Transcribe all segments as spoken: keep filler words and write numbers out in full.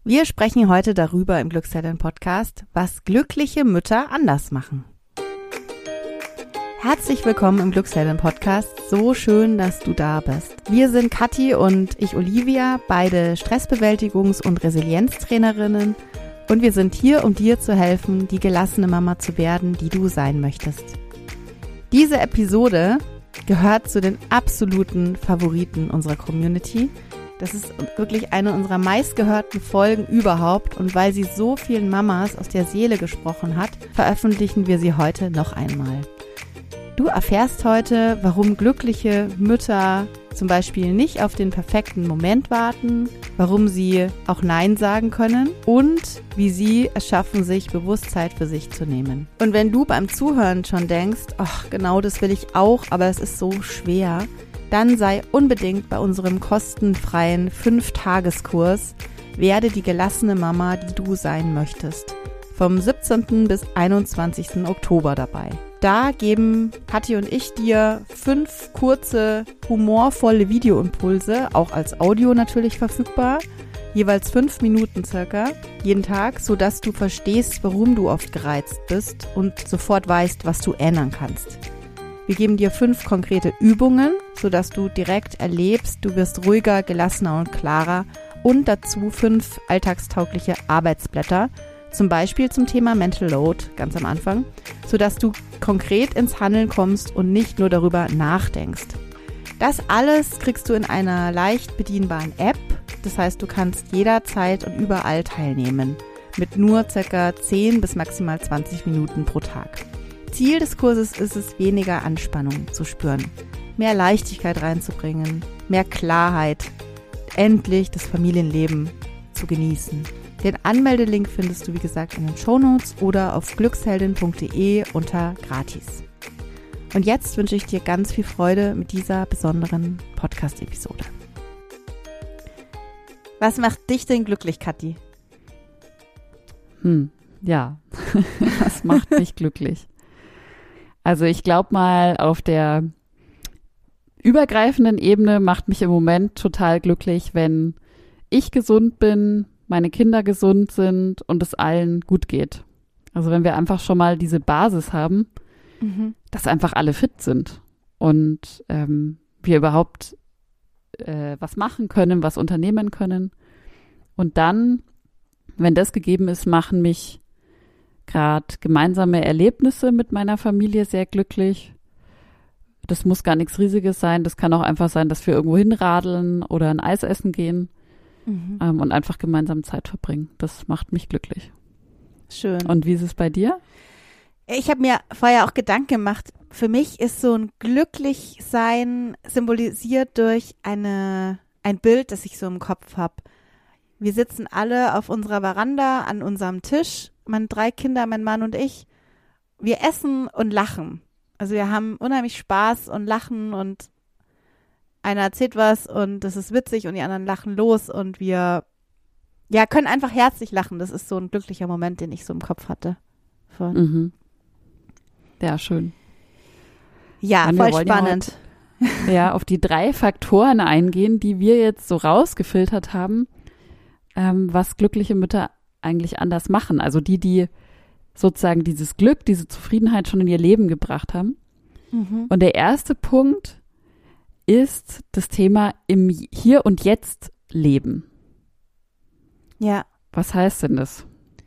Wir sprechen heute darüber im Glückseltern-Podcast, was glückliche Mütter anders machen. Herzlich willkommen im Glückseltern-Podcast. So schön, dass du da bist. Wir sind Kathi und ich Olivia, beide Stressbewältigungs- und Resilienztrainerinnen. Und wir sind hier, um dir zu helfen, die gelassene Mama zu werden, die du sein möchtest. Diese Episode gehört zu den absoluten Favoriten unserer Community. Das ist wirklich eine unserer meistgehörten Folgen überhaupt. Und weil sie so vielen Mamas aus der Seele gesprochen hat, veröffentlichen wir sie heute noch einmal. Du erfährst heute, warum glückliche Mütter zum Beispiel nicht auf den perfekten Moment warten, warum sie auch Nein sagen können und wie sie es schaffen, sich bewusst Zeit für sich zu nehmen. Und wenn du beim Zuhören schon denkst, ach genau, das will ich auch, aber es ist so schwer, dann sei unbedingt bei unserem kostenfreien fünf-Tageskurs Werde die gelassene Mama, die du sein möchtest, vom siebzehnten bis einundzwanzigsten Oktober dabei. Da geben Kathi und ich dir fünf kurze, humorvolle Videoimpulse, auch als Audio natürlich verfügbar, jeweils fünf Minuten circa, jeden Tag, sodass du verstehst, warum du oft gereizt bist und sofort weißt, was du ändern kannst. Wir geben dir fünf konkrete Übungen, sodass du direkt erlebst, du wirst ruhiger, gelassener und klarer und dazu fünf alltagstaugliche Arbeitsblätter, zum Beispiel zum Thema Mental Load, ganz am Anfang, sodass du konkret ins Handeln kommst und nicht nur darüber nachdenkst. Das alles kriegst du in einer leicht bedienbaren App, das heißt, du kannst jederzeit und überall teilnehmen, mit nur ca. zehn bis maximal zwanzig Minuten pro Tag. Ziel des Kurses ist es, weniger Anspannung zu spüren, mehr Leichtigkeit reinzubringen, mehr Klarheit, endlich das Familienleben zu genießen. Den Anmeldelink findest du, wie gesagt, in den Shownotes oder auf glücksheldin punkt de unter gratis. Und jetzt wünsche ich dir ganz viel Freude mit dieser besonderen Podcast-Episode. Was macht dich denn glücklich, Kathi? Hm, ja, was macht mich glücklich? Also ich glaube mal, auf der übergreifenden Ebene macht mich im Moment total glücklich, wenn ich gesund bin, meine Kinder gesund sind und es allen gut geht. Also wenn wir einfach schon mal diese Basis haben, mhm. dass einfach alle fit sind und ähm, wir überhaupt äh, was machen können, was unternehmen können. Und dann, wenn das gegeben ist, machen mich gerade gemeinsame Erlebnisse mit meiner Familie sehr glücklich. Das muss gar nichts Riesiges sein. Das kann auch einfach sein, dass wir irgendwo hinradeln oder ein Eis essen gehen. Mhm. Ähm, und einfach gemeinsam Zeit verbringen. Das macht mich glücklich. Schön. Und wie ist es bei dir? Ich habe mir vorher auch Gedanken gemacht, für mich ist so ein Glücklichsein symbolisiert durch eine, ein Bild, das ich so im Kopf habe. Wir sitzen alle auf unserer Veranda an unserem Tisch, meine drei Kinder, mein Mann und ich. Wir essen und lachen. Also wir haben unheimlich Spaß und lachen und einer erzählt was und das ist witzig und die anderen lachen los und wir ja können einfach herzlich lachen. Das ist so ein glücklicher Moment, den ich so im Kopf hatte. Mhm. Ja, schön. Ja, Mann, voll spannend. Ja, heute, ja, auf die drei Faktoren eingehen, die wir jetzt so rausgefiltert haben, ähm, was glückliche Mütter eigentlich anders machen. Also die, die sozusagen dieses Glück, diese Zufriedenheit schon in ihr Leben gebracht haben. Mhm. Und der erste Punkt ist das Thema im Hier und Jetzt leben. Ja. Was heißt denn das?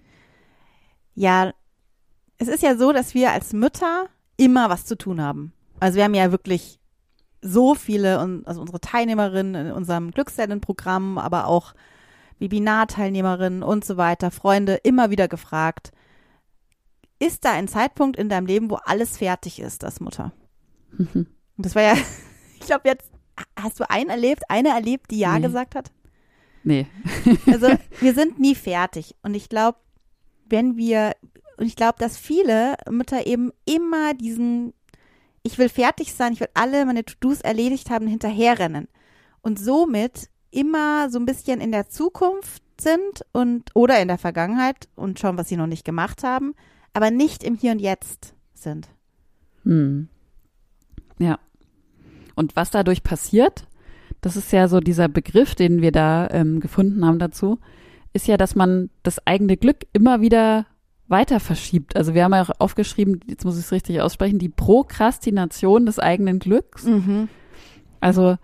Ja, es ist ja so, dass wir als Mütter immer was zu tun haben. Also wir haben ja wirklich so viele, also unsere Teilnehmerinnen in unserem Glückseltern-Programm, aber auch Webinarteilnehmerinnen und so weiter, Freunde, immer wieder gefragt, ist da ein Zeitpunkt in deinem Leben, wo alles fertig ist als Mutter? Mhm. Und das war ja ich glaube jetzt, hast du einen erlebt, eine erlebt, die Ja nee. gesagt hat? Nee. Also wir sind nie fertig. Und ich glaube, wenn wir, und ich glaube, dass viele Mütter eben immer diesen, ich will fertig sein, ich will alle meine To-Dos erledigt haben, hinterherrennen. Und somit immer so ein bisschen in der Zukunft sind und oder in der Vergangenheit und schauen, was sie noch nicht gemacht haben, aber nicht im Hier und Jetzt sind. Hm. Ja. Und was dadurch passiert, das ist ja so dieser Begriff, den wir da ähm, gefunden haben dazu, ist ja, dass man das eigene Glück immer wieder weiter verschiebt. Also wir haben ja auch aufgeschrieben, jetzt muss ich es richtig aussprechen, die Prokrastination des eigenen Glücks. Mhm. Also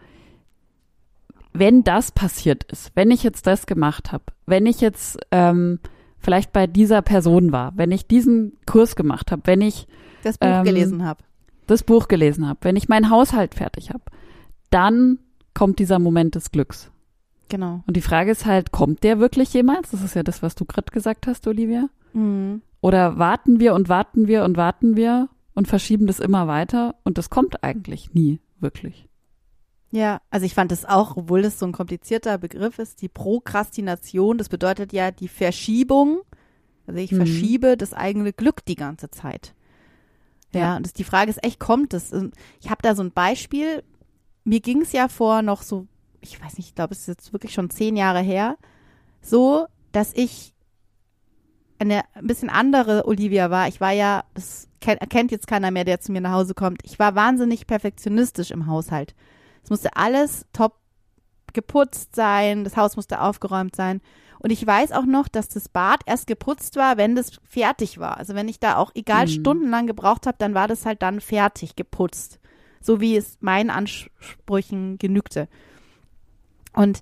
wenn das passiert ist, wenn ich jetzt das gemacht habe, wenn ich jetzt ähm, vielleicht bei dieser Person war, wenn ich diesen Kurs gemacht habe, wenn ich das Buch ähm, gelesen habe, das Buch gelesen habe, wenn ich meinen Haushalt fertig habe, dann kommt dieser Moment des Glücks. Genau. Und die Frage ist halt, kommt der wirklich jemals? Das ist ja das, was du gerade gesagt hast, Olivia. Mhm. Oder warten wir und warten wir und warten wir und verschieben das immer weiter und das kommt eigentlich nie wirklich. Ja, also ich fand es auch, obwohl das so ein komplizierter Begriff ist, die Prokrastination, das bedeutet ja die Verschiebung, also ich mhm. verschiebe das eigene Glück die ganze Zeit. Ja, ja. Und das, die Frage ist echt, kommt es? Ich habe da so ein Beispiel, mir ging es ja vor noch so, ich weiß nicht, ich glaube, es ist jetzt wirklich schon zehn Jahre her, so, dass ich eine ein bisschen andere Olivia war. Ich war ja, das kennt jetzt keiner mehr, der zu mir nach Hause kommt, ich war wahnsinnig perfektionistisch im Haushalt. Es musste alles top geputzt sein, das Haus musste aufgeräumt sein. Und ich weiß auch noch, dass das Bad erst geputzt war, wenn das fertig war. Also wenn ich da auch egal mhm. stundenlang gebraucht habe, dann war das halt dann fertig geputzt. So wie es meinen Ansprüchen genügte. Und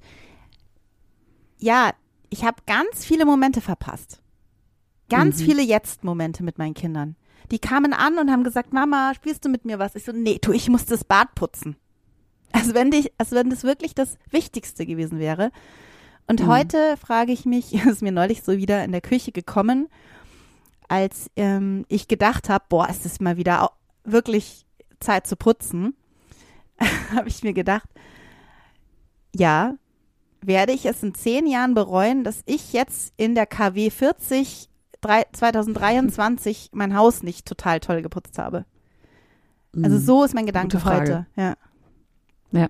ja, ich habe ganz viele Momente verpasst. Ganz mhm. viele Jetzt-Momente mit meinen Kindern. Die kamen an und haben gesagt, Mama, spielst du mit mir was? Ich so, nee, du, ich muss das Bad putzen. Als wenn, dich, als wenn das wirklich das Wichtigste gewesen wäre. Und mhm. heute frage ich mich, ist mir neulich so wieder in der Küche gekommen, als ähm, ich gedacht habe, boah, ist das mal wieder auch wirklich Zeit zu putzen, habe ich mir gedacht, ja, werde ich es in zehn Jahren bereuen, dass ich jetzt in der K W vierzig zwanzig dreiundzwanzig mein Haus nicht total toll geputzt habe. Also so ist mein Gedanke heute. Ja. Ja.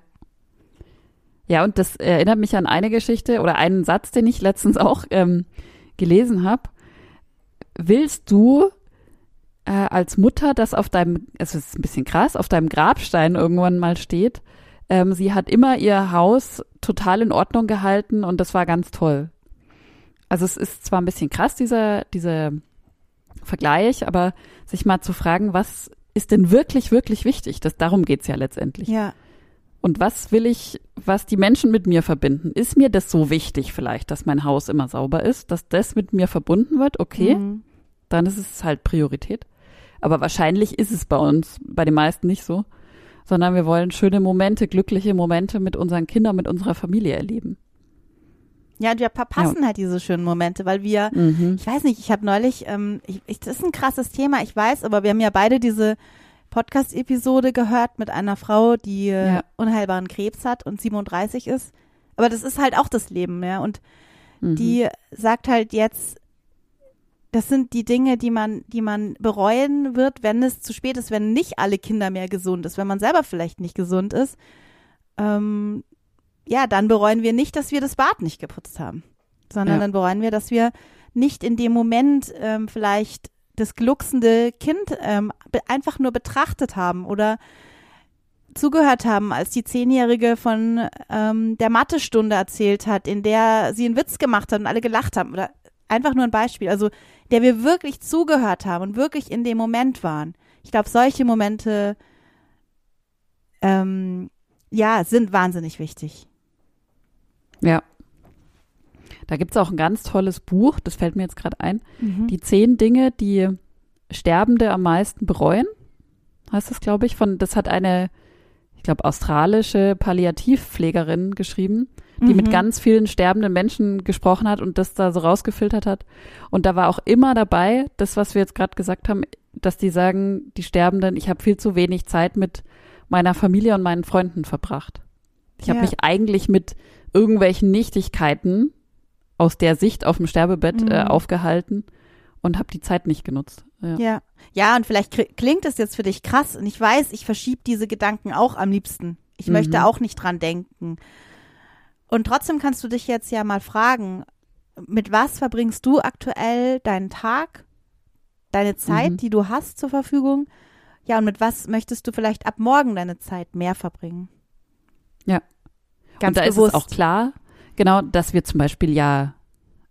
Ja, und das erinnert mich an eine Geschichte oder einen Satz, den ich letztens auch ähm, gelesen habe. Willst du äh, als Mutter, dass auf deinem, es ist ein bisschen krass, auf deinem Grabstein irgendwann mal steht, ähm, sie hat immer ihr Haus total in Ordnung gehalten und das war ganz toll. Also es ist zwar ein bisschen krass, dieser, dieser Vergleich, aber sich mal zu fragen, was ist denn wirklich, wirklich wichtig? Das, darum geht's ja letztendlich. Ja. Und was will ich, was die Menschen mit mir verbinden? Ist mir das so wichtig vielleicht, dass mein Haus immer sauber ist, dass das mit mir verbunden wird? Okay, mhm. dann ist es halt Priorität. Aber wahrscheinlich ist es bei uns, bei den meisten nicht so, sondern wir wollen schöne Momente, glückliche Momente mit unseren Kindern, mit unserer Familie erleben. Ja, und wir verpassen ja. halt diese schönen Momente, weil wir, mhm. ich weiß nicht, ich habe neulich, ähm, ich, ich, das ist ein krasses Thema, ich weiß, aber wir haben ja beide diese Podcast-Episode gehört mit einer Frau, die ja. unheilbaren Krebs hat und siebenunddreißig ist. Aber das ist halt auch das Leben, ja. Und mhm. die sagt halt jetzt, das sind die Dinge, die man, die man bereuen wird, wenn es zu spät ist, wenn nicht alle Kinder mehr gesund ist, wenn man selber vielleicht nicht gesund ist. Ähm, ja, dann bereuen wir nicht, dass wir das Bad nicht geputzt haben, sondern ja. dann bereuen wir, dass wir nicht in dem Moment ähm, vielleicht das glucksende Kind ähm, einfach nur betrachtet haben oder zugehört haben, als die Zehnjährige von ähm, der Mathestunde erzählt hat, in der sie einen Witz gemacht hat und alle gelacht haben. Oder einfach nur ein Beispiel, also der wir wirklich zugehört haben und wirklich in dem Moment waren. Ich glaube, solche Momente ähm, ja, sind wahnsinnig wichtig. Ja. Da gibt es auch ein ganz tolles Buch, das fällt mir jetzt gerade ein. Mhm. Die zehn Dinge, die Sterbende am meisten bereuen, heißt das, glaube ich. Von, das hat eine, ich glaube, australische Palliativpflegerin geschrieben, die mhm. mit ganz vielen sterbenden Menschen gesprochen hat und das da so rausgefiltert hat. Und da war auch immer dabei, das, was wir jetzt gerade gesagt haben, dass die sagen, die Sterbenden, ich habe viel zu wenig Zeit mit meiner Familie und meinen Freunden verbracht. Ich habe ja. mich eigentlich mit irgendwelchen Nichtigkeiten aus der Sicht auf dem Sterbebett mhm. äh, aufgehalten und habe die Zeit nicht genutzt. Ja. ja, ja, und vielleicht k- klingt es jetzt für dich krass und ich weiß, ich verschiebe diese Gedanken auch am liebsten. Ich mhm. möchte auch nicht dran denken. Und trotzdem kannst du dich jetzt ja mal fragen, mit was verbringst du aktuell deinen Tag, deine Zeit, mhm. die du hast zur Verfügung? Ja, und mit was möchtest du vielleicht ab morgen deine Zeit mehr verbringen? Ja, ganz und da bewusst. ist es auch klar, genau, dass wir zum Beispiel ja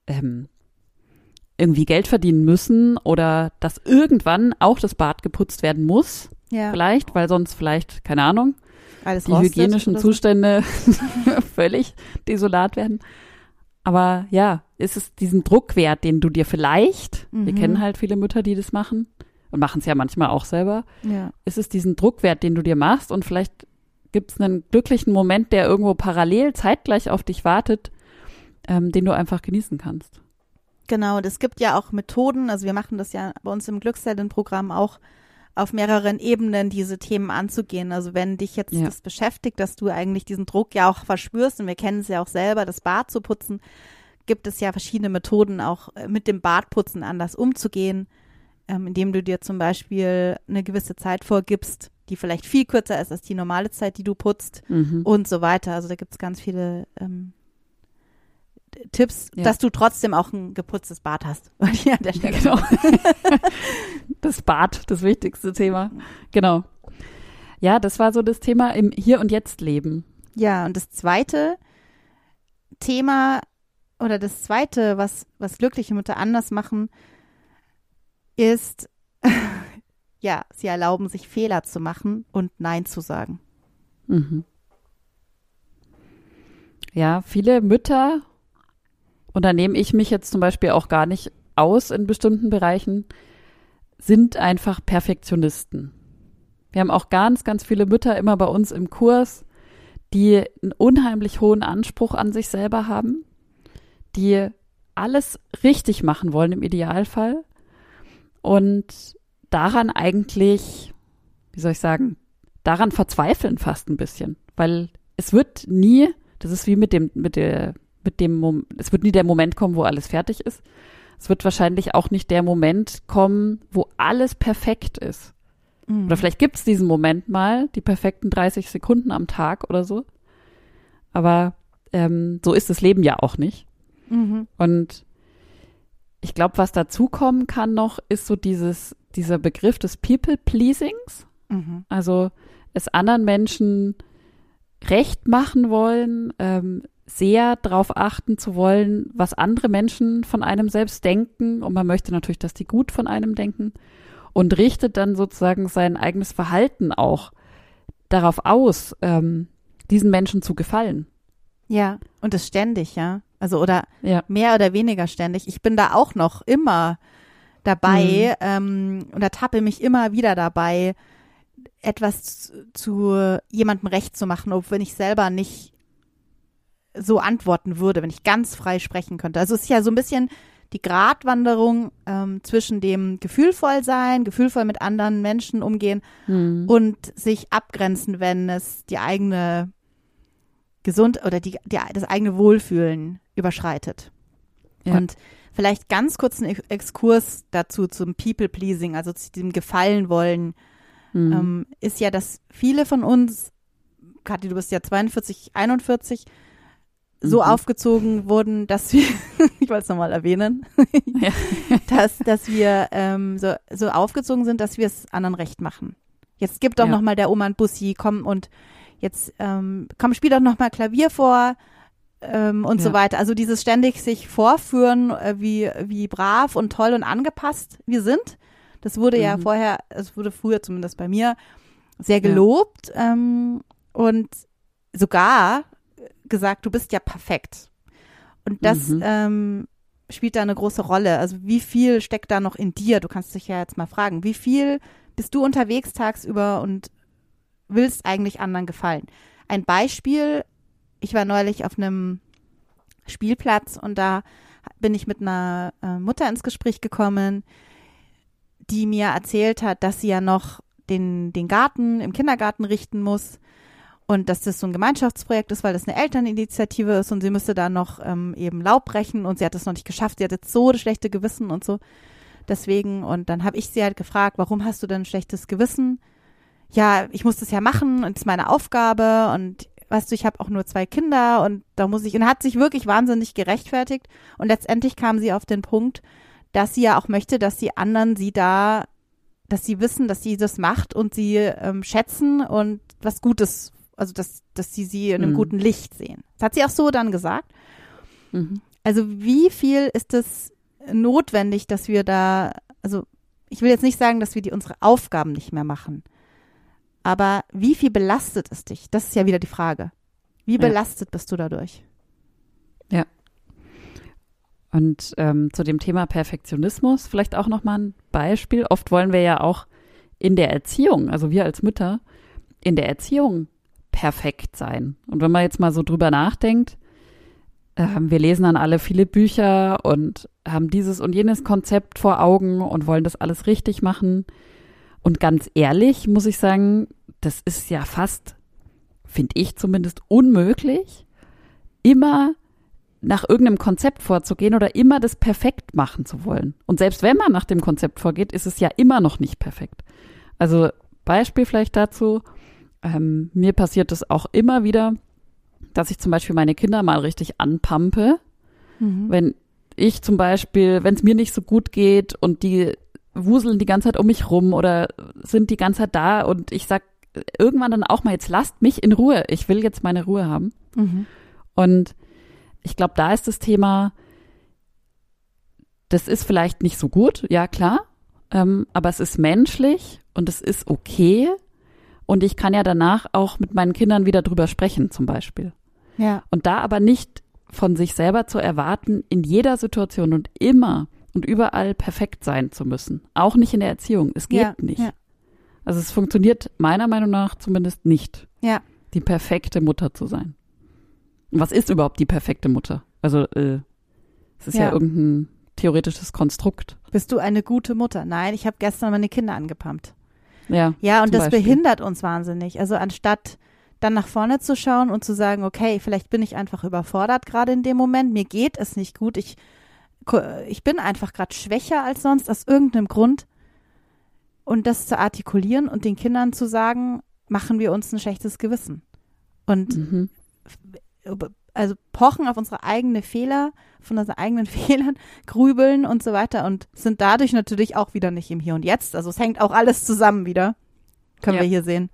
ähm, irgendwie Geld verdienen müssen oder dass irgendwann auch das Bad geputzt werden muss. Ja. Vielleicht, weil sonst vielleicht, keine Ahnung, alles die hygienischen Zustände völlig desolat werden. Aber ja, ist es diesen Druck wert, den du dir vielleicht, mhm. wir kennen halt viele Mütter, die das machen und machen es ja manchmal auch selber, ja. ist es diesen Druck wert, den du dir machst und vielleicht gibt es einen glücklichen Moment, der irgendwo parallel zeitgleich auf dich wartet, ähm, den du einfach genießen kannst. Genau, und es gibt ja auch Methoden, also wir machen das ja bei uns im Glückszellen-Programm auch auf mehreren Ebenen, diese Themen anzugehen. Also wenn dich jetzt ja. das beschäftigt, dass du eigentlich diesen Druck ja auch verspürst, und wir kennen es ja auch selber, das Bad zu putzen, gibt es ja verschiedene Methoden, auch mit dem Badputzen anders umzugehen, ähm, indem du dir zum Beispiel eine gewisse Zeit vorgibst, die vielleicht viel kürzer ist als die normale Zeit, die du putzt mhm. und so weiter. Also da gibt es ganz viele ähm, Tipps, ja. dass du trotzdem auch ein geputztes Bad hast. Ja, an der Stelle. Genau. Das Bad, das wichtigste Thema. Genau. Ja, das war so das Thema im Hier und Jetzt Leben. Ja, und das zweite Thema oder das zweite, was, was glückliche Mütter anders machen, ist, ja, sie erlauben sich Fehler zu machen und Nein zu sagen. Mhm. Ja, viele Mütter, und da nehme ich mich jetzt zum Beispiel auch gar nicht aus in bestimmten Bereichen, sind einfach Perfektionisten. Wir haben auch ganz, ganz viele Mütter immer bei uns im Kurs, die einen unheimlich hohen Anspruch an sich selber haben, die alles richtig machen wollen im Idealfall und daran eigentlich, wie soll ich sagen, daran verzweifeln fast ein bisschen, weil es wird nie, das ist wie mit dem, mit der mit dem, es wird nie der Moment kommen, wo alles fertig ist. Es wird wahrscheinlich auch nicht der Moment kommen, wo alles perfekt ist. Mhm. Oder vielleicht gibt es diesen Moment mal, die perfekten dreißig Sekunden am Tag oder so. Aber ähm, so ist das Leben ja auch nicht. Mhm. Und ich glaube, was dazukommen kann noch, ist so dieses, dieser Begriff des People-Pleasings. Mhm. Also es anderen Menschen recht machen wollen, ähm, sehr darauf achten zu wollen, was andere Menschen von einem selbst denken. Und man möchte natürlich, dass die gut von einem denken. Und richtet dann sozusagen sein eigenes Verhalten auch darauf aus, ähm, diesen Menschen zu gefallen. Ja, und das ständig, ja. Also oder ja. mehr oder weniger ständig. Ich bin da auch noch immer dabei mhm. ähm, und ertappe mich immer wieder dabei, etwas zu, zu jemandem recht zu machen, obwohl ich selber nicht so antworten würde, wenn ich ganz frei sprechen könnte. Also es ist ja so ein bisschen die Gratwanderung ähm, zwischen dem gefühlvoll sein, gefühlvoll mit anderen Menschen umgehen hm. und sich abgrenzen, wenn es die eigene Gesund oder die, die das eigene Wohlfühlen überschreitet. Ja. Und vielleicht ganz kurz einen Exkurs dazu zum People-Pleasing, also zu dem Gefallen wollen, hm. ähm, ist ja, dass viele von uns, Kathi, du bist ja zweiundvierzig, einundvierzig, so mhm. aufgezogen wurden, dass wir, ich wollte es nochmal erwähnen, ja. dass, dass wir ähm, so, so aufgezogen sind, dass wir es anderen recht machen. Jetzt gib doch ja. nochmal der Oma ein Bussi, komm und jetzt, ähm, komm, spiel doch nochmal Klavier vor ähm, und ja. so weiter. Also dieses ständig sich vorführen, äh, wie, wie brav und toll und angepasst wir sind. Das wurde mhm. ja vorher, es wurde früher zumindest bei mir sehr gelobt ja. ähm, und sogar gesagt, du bist ja perfekt. Und das mhm. ähm, spielt da eine große Rolle. Also wie viel steckt da noch in dir? Du kannst dich ja jetzt mal fragen, wie viel bist du unterwegs tagsüber und willst eigentlich anderen gefallen? Ein Beispiel, ich war neulich auf einem Spielplatz und da bin ich mit einer äh, Mutter ins Gespräch gekommen, die mir erzählt hat, dass sie ja noch den, den Garten im Kindergarten richten muss. Und dass das so ein Gemeinschaftsprojekt ist, weil das eine Elterninitiative ist und sie müsste da noch ähm, eben Laub brechen und sie hat das noch nicht geschafft. Sie hat jetzt so das schlechte Gewissen und so. Deswegen, und dann habe ich sie halt gefragt, warum hast du denn ein schlechtes Gewissen? Ja, ich muss das ja machen und das ist meine Aufgabe und weißt du, ich habe auch nur zwei Kinder und da muss ich, und hat sich wirklich wahnsinnig gerechtfertigt und letztendlich kam sie auf den Punkt, dass sie ja auch möchte, dass die anderen sie da, dass sie wissen, dass sie das macht und sie ähm, schätzen und was Gutes, also dass, dass sie sie in einem mhm. guten Licht sehen. Das hat sie auch so dann gesagt. Mhm. Also wie viel ist es notwendig, dass wir da, also ich will jetzt nicht sagen, dass wir die unsere Aufgaben nicht mehr machen, aber wie viel belastet es dich? Das ist ja wieder die Frage. Wie Ja. belastet bist du dadurch? Ja. Und ähm, zu dem Thema Perfektionismus vielleicht auch nochmal ein Beispiel. Oft wollen wir ja auch in der Erziehung, also wir als Mütter, in der Erziehung perfekt sein. Und wenn man jetzt mal so drüber nachdenkt, äh, wir lesen dann alle viele Bücher und haben dieses und jenes Konzept vor Augen und wollen das alles richtig machen. Und ganz ehrlich muss ich sagen, das ist ja fast, finde ich zumindest, unmöglich, immer nach irgendeinem Konzept vorzugehen oder immer das perfekt machen zu wollen. Und selbst wenn man nach dem Konzept vorgeht, ist es ja immer noch nicht perfekt. Also Beispiel vielleicht dazu, ähm, mir passiert es auch immer wieder, dass ich zum Beispiel meine Kinder mal richtig anpampe, Mhm. wenn ich zum Beispiel, wenn es mir nicht so gut geht und die wuseln die ganze Zeit um mich rum oder sind die ganze Zeit da und ich sag irgendwann dann auch mal, jetzt lasst mich in Ruhe, ich will jetzt meine Ruhe haben. Mhm. Und ich glaube, da ist das Thema, das ist vielleicht nicht so gut, ja klar, ähm, aber es ist menschlich und es ist okay und ich kann ja danach auch mit meinen Kindern wieder drüber sprechen zum Beispiel. Ja. Und da aber nicht von sich selber zu erwarten, in jeder Situation und immer und überall perfekt sein zu müssen. Auch nicht in der Erziehung. Es geht Ja, nicht. ja. Also es funktioniert meiner Meinung nach zumindest nicht, Ja. die perfekte Mutter zu sein. Und was ist überhaupt die perfekte Mutter? Also äh, es ist ja. Ja. irgendein theoretisches Konstrukt. Bist du eine gute Mutter? Nein, ich habe gestern meine Kinder angepumpt. Ja, Ja, und zum das Beispiel. behindert uns wahnsinnig. Also anstatt dann nach vorne zu schauen und zu sagen, okay, vielleicht bin ich einfach überfordert gerade in dem Moment, mir geht es nicht gut, ich, ich bin einfach gerade schwächer als sonst aus irgendeinem Grund. Und das zu artikulieren und den Kindern zu sagen, machen wir uns ein schlechtes Gewissen. Und Mhm. also pochen auf unsere eigenen Fehler, von unseren eigenen Fehlern, grübeln und so weiter und sind dadurch natürlich auch wieder nicht im Hier und Jetzt. Also es hängt auch alles zusammen wieder, können Ja. wir hier sehen.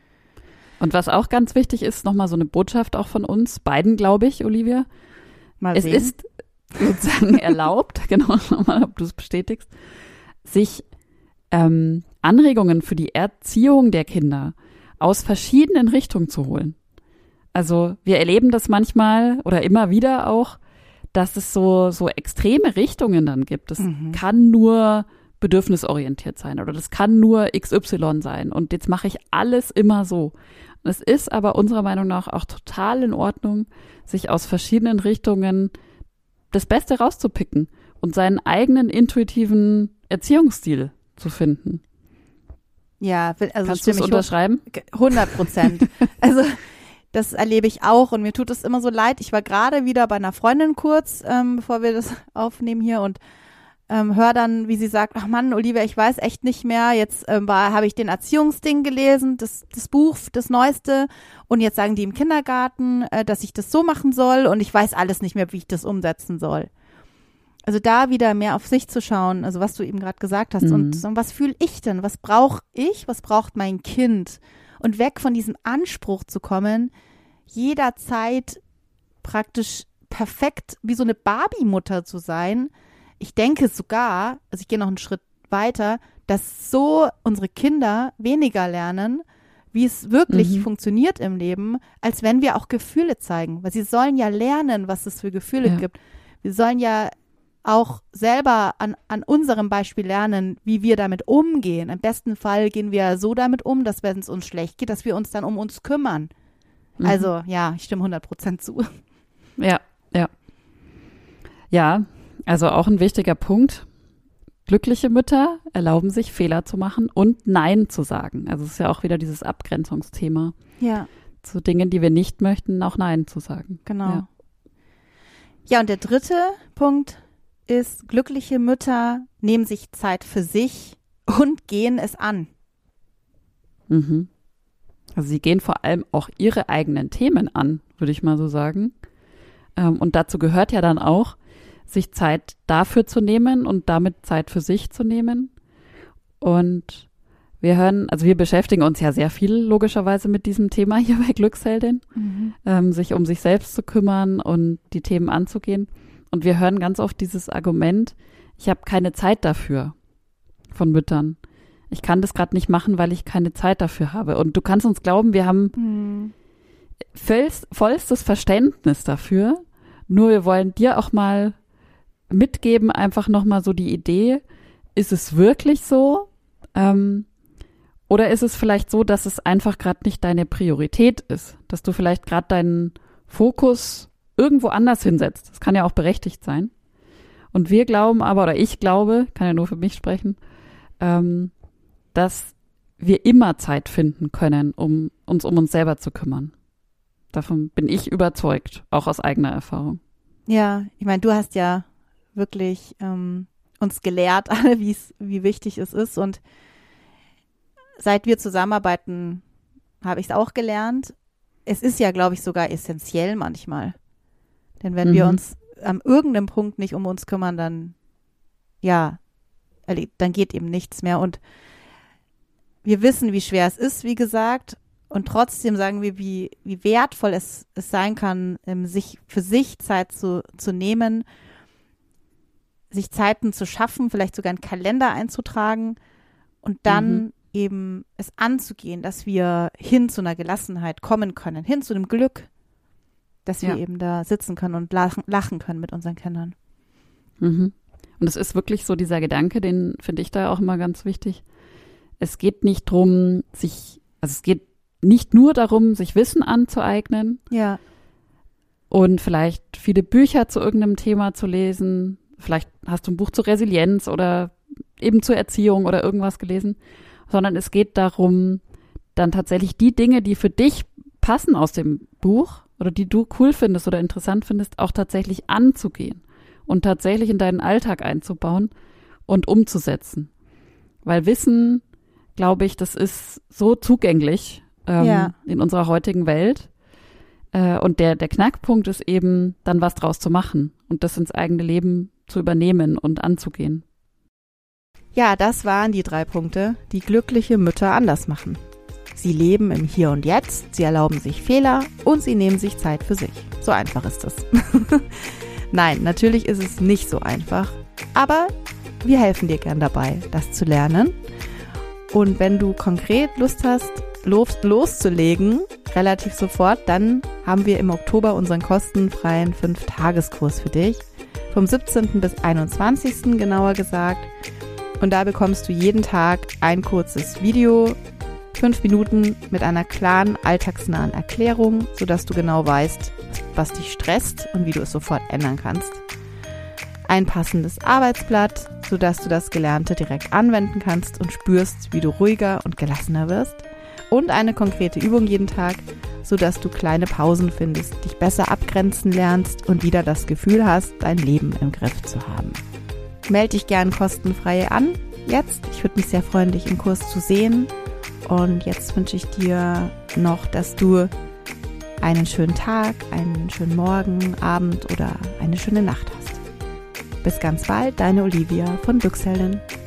Und was auch ganz wichtig ist, nochmal so eine Botschaft auch von uns, beiden, glaube ich, Olivia. Mal Es sehen. ist sozusagen erlaubt, genau, nochmal, ob du es bestätigst, sich ähm, Anregungen für die Erziehung der Kinder aus verschiedenen Richtungen zu holen. Also wir erleben das manchmal oder immer wieder auch, dass es so, so extreme Richtungen dann gibt. Es Mhm. kann nur bedürfnisorientiert sein oder das kann nur X Y sein und jetzt mache ich alles immer so. Und es ist aber unserer Meinung nach auch total in Ordnung, sich aus verschiedenen Richtungen das Beste rauszupicken und seinen eigenen intuitiven Erziehungsstil zu finden. Ja, also Kannst du stimme es ich unterschreiben? hundert Prozent. Also das erlebe ich auch und mir tut es immer so leid. Ich war gerade wieder bei einer Freundin kurz, ähm, bevor wir das aufnehmen hier und ähm, höre dann, wie sie sagt, ach Mann, Olivia, ich weiß echt nicht mehr. Jetzt ähm, war, habe ich den Erziehungsding gelesen, das, das Buch, das Neueste und jetzt sagen die im Kindergarten, äh, dass ich das so machen soll und ich weiß alles nicht mehr, wie ich das umsetzen soll. Also da wieder mehr auf sich zu schauen, also was du eben gerade gesagt hast Mhm. und so, was fühle ich denn? Was brauche ich? Was braucht mein Kind? Und weg von diesem Anspruch zu kommen, jederzeit praktisch perfekt wie so eine Barbie-Mutter zu sein. Ich denke sogar, also ich gehe noch einen Schritt weiter, dass so unsere Kinder weniger lernen, wie es wirklich Mhm. funktioniert im Leben, als wenn wir auch Gefühle zeigen. Weil sie sollen ja lernen, was es für Gefühle Ja. gibt. Wir sollen ja auch selber an, an unserem Beispiel lernen, wie wir damit umgehen. Im besten Fall gehen wir so damit um, dass wenn es uns schlecht geht, dass wir uns dann um uns kümmern. Mhm. Also ja, ich stimme hundert Prozent zu. Ja, ja. Ja, also auch ein wichtiger Punkt. Glückliche Mütter erlauben sich, Fehler zu machen und Nein zu sagen. Also es ist ja auch wieder dieses Abgrenzungsthema. Ja, Zu Dingen, die wir nicht möchten, auch Nein zu sagen. genau. Ja. Ja, und der dritte Punkt ist, glückliche Mütter nehmen sich Zeit für sich und gehen es an. Mhm. Also sie gehen vor allem auch ihre eigenen Themen an, würde ich mal so sagen. Ähm, und dazu gehört ja dann auch, sich Zeit dafür zu nehmen und damit Zeit für sich zu nehmen. Und wir hören, also wir beschäftigen uns ja sehr viel logischerweise mit diesem Thema hier bei Glücksheldin, Mhm. ähm, sich um sich selbst zu kümmern und die Themen anzugehen. und wir hören ganz oft dieses Argument, ich habe keine Zeit dafür von Müttern. Ich kann das gerade nicht machen, weil ich keine Zeit dafür habe. Und du kannst uns glauben, wir haben mhm. vollst, vollstes Verständnis dafür. Nur wir wollen dir auch mal mitgeben, einfach nochmal so die Idee, ist es wirklich so? Ähm, oder ist es vielleicht so, dass es einfach gerade nicht deine Priorität ist? Dass du vielleicht gerade deinen Fokus irgendwo anders hinsetzt. Das kann ja auch berechtigt sein. Und wir glauben aber, oder ich glaube, kann ja nur für mich sprechen, ähm, dass wir immer Zeit finden können, um uns um uns selber zu kümmern. Davon bin ich überzeugt, auch aus eigener Erfahrung. Ja, ich meine, du hast ja wirklich ähm, uns gelehrt, alle, wie es, wie wichtig es ist. Und seit wir zusammenarbeiten, habe ich es auch gelernt. Es ist ja, glaube ich, sogar essentiell manchmal. Denn wenn mhm. wir uns an irgendeinem Punkt nicht um uns kümmern, dann, ja, dann geht eben nichts mehr. Und wir wissen, wie schwer es ist, wie gesagt. Und trotzdem sagen wir, wie, wie wertvoll es, es sein kann, um sich, für sich Zeit zu, zu nehmen, sich Zeiten zu schaffen, vielleicht sogar einen Kalender einzutragen und dann mhm. eben es anzugehen, dass wir hin zu einer Gelassenheit kommen können, hin zu dem Glück, dass wir ja. eben da sitzen können und lachen, lachen können mit unseren Kindern. Mhm. Und es ist wirklich so dieser Gedanke, den finde ich da auch immer ganz wichtig. Es geht nicht drum, sich, also es geht nicht nur darum, sich Wissen anzueignen. Ja. Und vielleicht viele Bücher zu irgendeinem Thema zu lesen. Vielleicht hast du ein Buch zur Resilienz oder eben zur Erziehung oder irgendwas gelesen. Sondern es geht darum, dann tatsächlich die Dinge, die für dich passen aus dem Buch oder die du cool findest oder interessant findest, auch tatsächlich anzugehen und tatsächlich in deinen Alltag einzubauen und umzusetzen. Weil Wissen, glaube ich, das ist so zugänglich ähm, ja. in unserer heutigen Welt. Äh, und der, der Knackpunkt ist eben, dann was draus zu machen und das ins eigene Leben zu übernehmen und anzugehen. Ja, das waren die drei Punkte, die glückliche Mütter anders machen. Sie leben im Hier und Jetzt, sie erlauben sich Fehler und sie nehmen sich Zeit für sich. So einfach ist es. Nein, natürlich ist es nicht so einfach, aber wir helfen dir gern dabei, das zu lernen. Und wenn du konkret Lust hast, los, loszulegen, relativ sofort, dann haben wir im Oktober unseren kostenfreien fünf-Tageskurs für dich. Vom siebzehnten bis einundzwanzigsten genauer gesagt. Und da bekommst du jeden Tag ein kurzes Video, fünf Minuten mit einer klaren, alltagsnahen Erklärung, sodass du genau weißt, was dich stresst und wie du es sofort ändern kannst. Ein passendes Arbeitsblatt, sodass du das Gelernte direkt anwenden kannst und spürst, wie du ruhiger und gelassener wirst. Und eine konkrete Übung jeden Tag, sodass du kleine Pausen findest, dich besser abgrenzen lernst und wieder das Gefühl hast, dein Leben im Griff zu haben. Melde dich gern kostenfrei an. Jetzt, ich würde mich sehr freuen, dich im Kurs zu sehen. Und jetzt wünsche ich dir noch, dass du einen schönen Tag, einen schönen Morgen, Abend oder eine schöne Nacht hast. Bis ganz bald, deine Olivia von Glücksheldin.